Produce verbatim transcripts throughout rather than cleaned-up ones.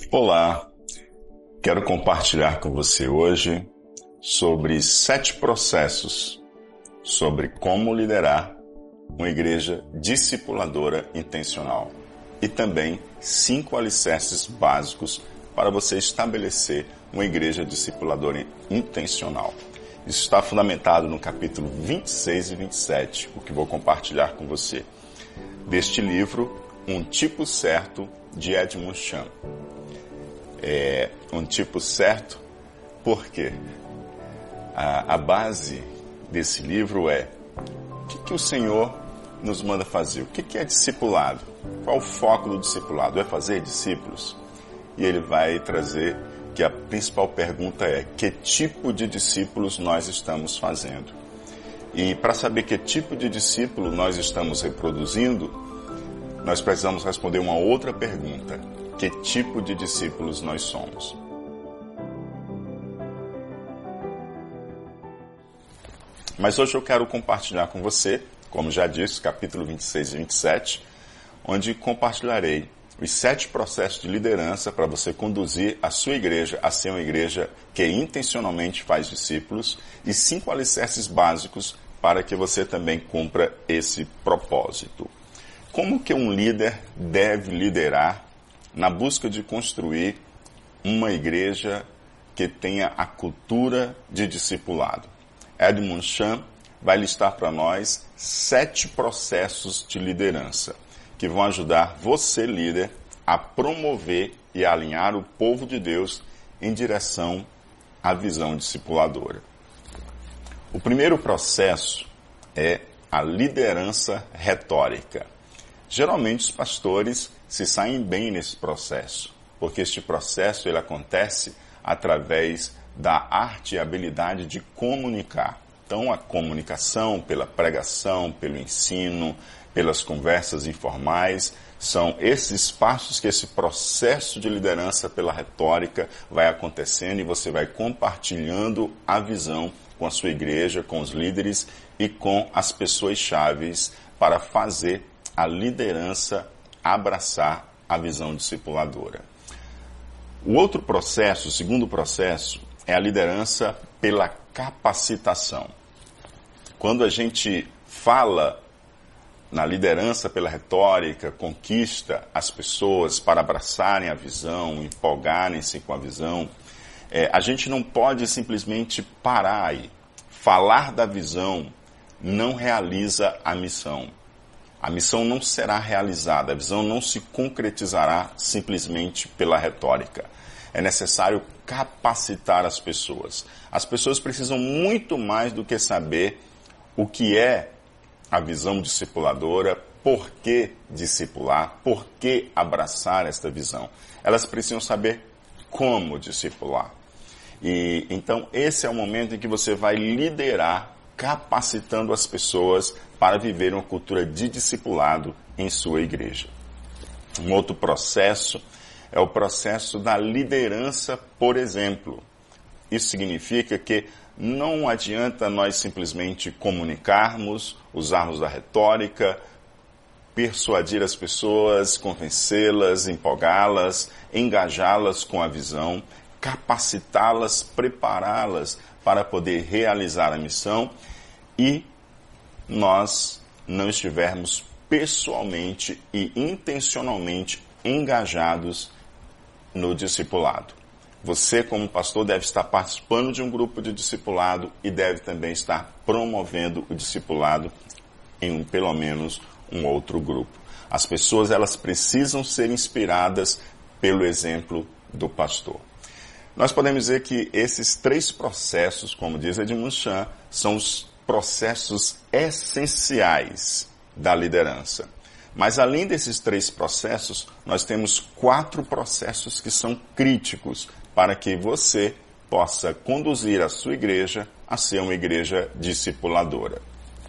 Olá, quero compartilhar com você hoje sobre sete processos sobre como liderar uma igreja discipuladora intencional e também cinco alicerces básicos para você estabelecer uma igreja discipuladora intencional. Isso está fundamentado no capítulo vinte e seis e vinte e sete, o que vou compartilhar com você, deste livro, Um Tipo Certo, de Edmund Chan. É um tipo certo porque a, a base desse livro é o que, que o Senhor nos manda fazer, o que, que é discipulado, qual o foco do discipulado, é fazer discípulos? E ele vai trazer que a principal pergunta é que tipo de discípulos nós estamos fazendo. E para saber que tipo de discípulo nós estamos reproduzindo, nós precisamos responder uma outra pergunta: que tipo de discípulos nós somos? Mas hoje eu quero compartilhar com você, como já disse, capítulo vinte e seis e vinte e sete, onde compartilharei os sete processos de liderança para você conduzir a sua igreja a ser uma igreja que intencionalmente faz discípulos e cinco alicerces básicos para que você também cumpra esse propósito. Como que um líder deve liderar na busca de construir uma igreja que tenha a cultura de discipulado? Edmund Chan vai listar para nós sete processos de liderança que vão ajudar você, líder, a promover e a alinhar o povo de Deus em direção à visão discipuladora. O primeiro processo é a liderança retórica. Geralmente os pastores se saem bem nesse processo, porque este processo ele acontece através da arte e habilidade de comunicar. Então, a comunicação pela pregação, pelo ensino, pelas conversas informais, são esses espaços que esse processo de liderança pela retórica vai acontecendo e você vai compartilhando a visão com a sua igreja, com os líderes e com as pessoas chaves para fazer a liderança abraçar a visão discipuladora. O outro processo, o segundo processo, é a liderança pela capacitação. Quando a gente fala na liderança pela retórica, conquista as pessoas para abraçarem a visão, empolgarem-se com a visão, é, a gente não pode simplesmente parar aí. Falar da visão não realiza a missão. A missão não será realizada, a visão não se concretizará simplesmente pela retórica. É necessário capacitar as pessoas. As pessoas precisam muito mais do que saber o que é a visão discipuladora, por que discipular, por que abraçar esta visão. Elas precisam saber como discipular. E então esse é o momento em que você vai liderar, capacitando as pessoas para viver uma cultura de discipulado em sua igreja. Um outro processo é o processo da liderança por exemplo. Isso significa que não adianta nós simplesmente comunicarmos, usarmos a retórica, persuadir as pessoas, convencê-las, empolgá-las, engajá-las com a visão, capacitá-las, prepará-las para poder realizar a missão e nós não estivermos pessoalmente e intencionalmente engajados no discipulado. Você, como pastor, deve estar participando de um grupo de discipulado e deve também estar promovendo o discipulado em um, pelo menos um outro grupo. As pessoas elas precisam ser inspiradas pelo exemplo do pastor. Nós podemos dizer que esses três processos, como diz Edmund Chan, são os processos essenciais da liderança. Mas além desses três processos, nós temos quatro processos que são críticos para que você possa conduzir a sua igreja a ser uma igreja discipuladora.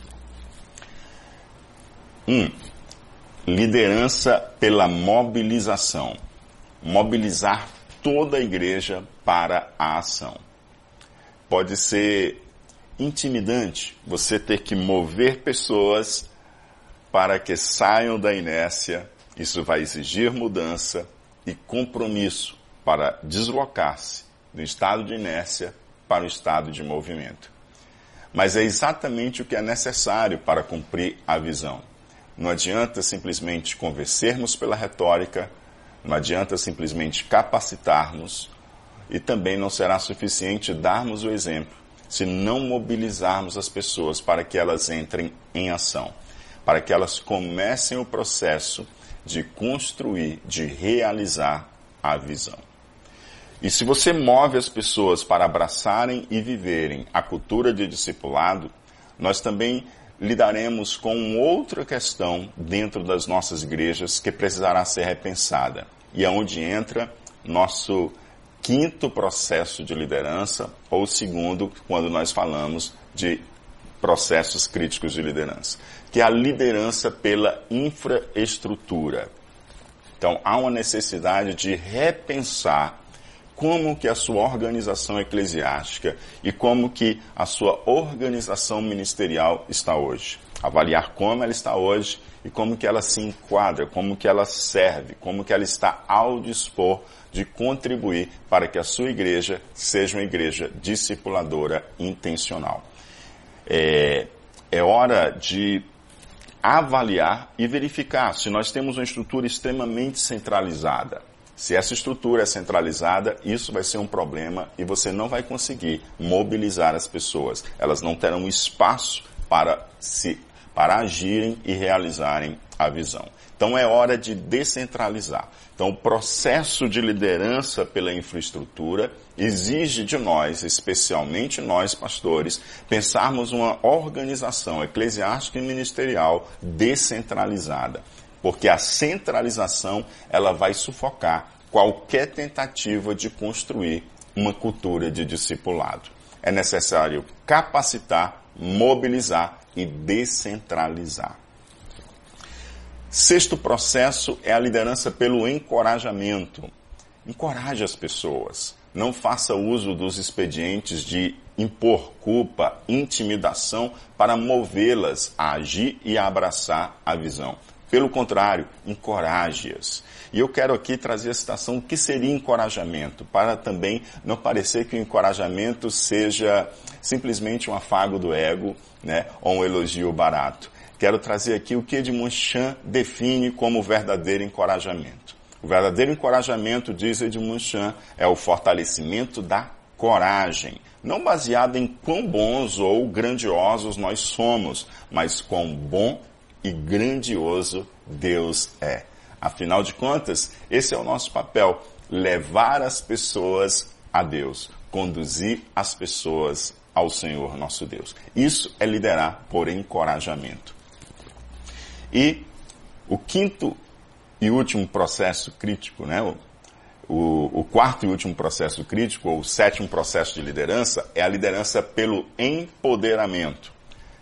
Um, liderança pela mobilização. Mobilizar toda a igreja para a ação. Pode ser intimidante você ter que mover pessoas para que saiam da inércia. Isso vai exigir mudança e compromisso para deslocar-se do estado de inércia para o estado de movimento. Mas é exatamente o que é necessário para cumprir a visão. Não adianta simplesmente convencermos pela retórica, não adianta simplesmente capacitarmos, e também não será suficiente darmos o exemplo se não mobilizarmos as pessoas para que elas entrem em ação, para que elas comecem o processo de construir, de realizar a visão. E se você move as pessoas para abraçarem e viverem a cultura de discipulado, nós também lidaremos com outra questão dentro das nossas igrejas que precisará ser repensada. E é onde entra nosso quinto processo de liderança, ou segundo, quando nós falamos de processos críticos de liderança, que é a liderança pela infraestrutura. Então, há uma necessidade de repensar como que a sua organização eclesiástica e como que a sua organização ministerial está hoje. Avaliar como ela está hoje e como que ela se enquadra, como que ela serve, como que ela está ao dispor de contribuir para que a sua igreja seja uma igreja discipuladora intencional. É, é hora de avaliar e verificar se nós temos uma estrutura extremamente centralizada. Se essa estrutura é centralizada, isso vai ser um problema e você não vai conseguir mobilizar as pessoas. Elas não terão espaço para, se, para agirem e realizarem a visão. Então é hora de descentralizar. Então o processo de liderança pela infraestrutura exige de nós, especialmente nós pastores, pensarmos uma organização eclesiástica e ministerial descentralizada. Porque a centralização, ela vai sufocar qualquer tentativa de construir uma cultura de discipulado. É necessário capacitar, mobilizar e descentralizar. Sexto processo é a liderança pelo encorajamento. Encoraje as pessoas. Não faça uso dos expedientes de impor culpa, intimidação para movê-las a agir e a abraçar a visão. Pelo contrário, encoraje-as. E eu quero aqui trazer a citação do que seria encorajamento, para também não parecer que o encorajamento seja simplesmente um afago do ego, né, ou um elogio barato. Quero trazer aqui o que Edmund Chan define como verdadeiro encorajamento. O verdadeiro encorajamento, diz Edmund Chan, é o fortalecimento da coragem, não baseado em quão bons ou grandiosos nós somos, mas quão bom e grandioso Deus é. Afinal de contas, esse é o nosso papel, levar as pessoas a Deus, conduzir as pessoas ao Senhor nosso Deus. Isso é liderar por encorajamento. E o quinto e último processo crítico, né? O, o, o quarto e último processo crítico, ou o sétimo processo de liderança, é a liderança pelo empoderamento.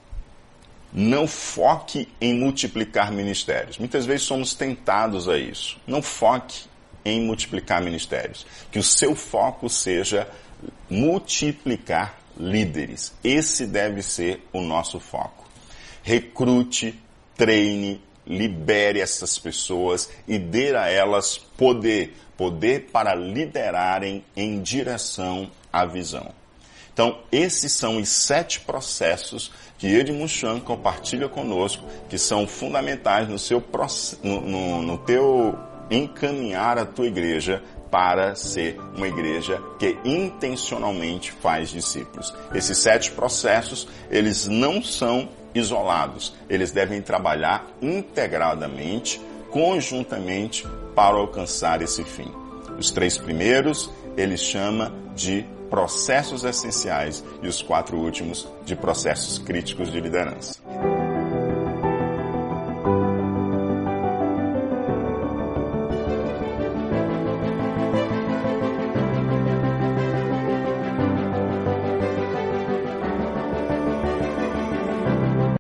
Não foque em multiplicar ministérios. Muitas vezes somos tentados a isso. Não foque em multiplicar ministérios. Que o seu foco seja multiplicar líderes. Esse deve ser o nosso foco. Recrute, treine, libere essas pessoas e dê a elas poder. Poder para liderarem em direção à visão. Então, esses são os sete processos que Edmund Chan compartilha conosco, que são fundamentais no, seu, no, no, no teu encaminhar a tua igreja para ser uma igreja que intencionalmente faz discípulos. Esses sete processos, eles não são isolados, eles devem trabalhar integradamente, conjuntamente, para alcançar esse fim. Os três primeiros, ele chama de processos essenciais e os quatro últimos de processos críticos de liderança.